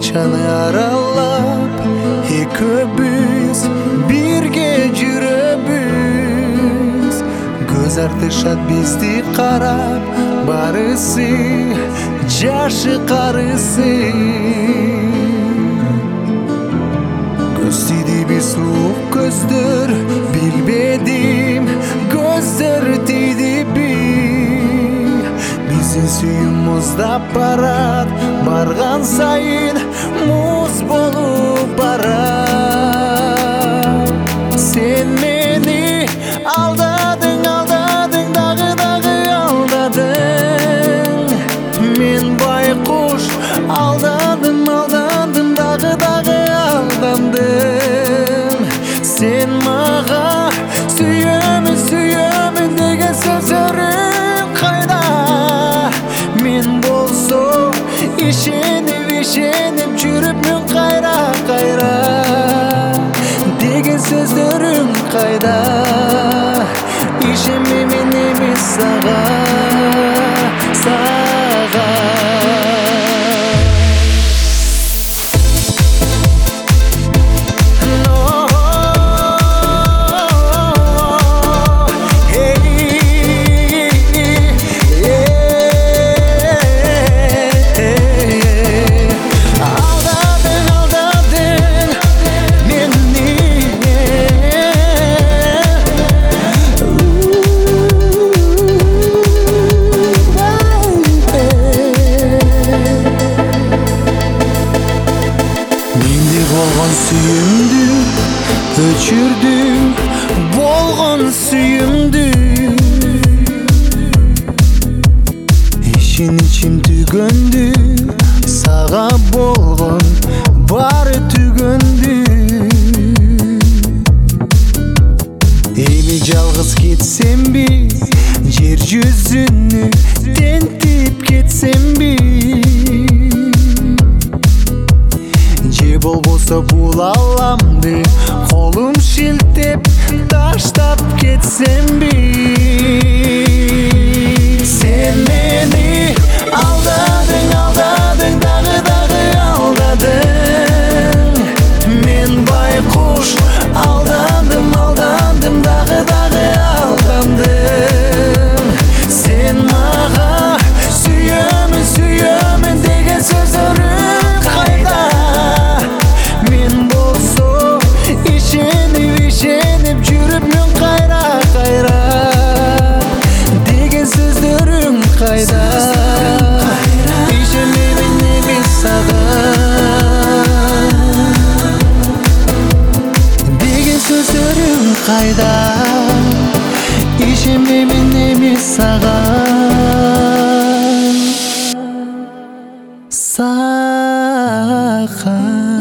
Канчаны аралап экөөбүз бирге жүрөбүз. Көз артышат бизди карап, барысы жашы карысы. Көз тийдиби суук көздөр, билбедим көздөр тийдиби. Биздин сүйүү муздап барат, барган сайын муз болуп барат. Сен мени алдадың, алдадың, дагы алдадың. Мен байкуш алдадым, алдадым, дагы алдандым. Сен мага сүйөмүн, сүйөмүн деген сөздөрүң кайда? Мен болсо ишенип, ишенип жүрүпмүн кайра, кайра деген сөздөрүң кайда? Ишенме мен эмес сага, сага. Болгон сүйүмдү өчүрдүм, болгон сүйүмдү. Ишеничим түгөндү, сага болгон баары түгөндү. Эми жалгыз кетсемби, жер жүзүнү тентип кетсемби? Же болбосо бул аламды колум шилтеп таштап кетсемби? Сен мени алдадың, алдадың, дагы алдадың. Мен байкуш алдандым, алдандым, дагы алдандым. Сен мага сүйөмүн, сүйөмүн деген сөздөрүң кайда? Мен болсо ишенип, ишенип жүрүпмүн кайра, кайра деген сөздөрүң кайда? Ишенбеймин эмес сага деген сөздөрүң кайда? Ишенбеймин эмес сага, сага.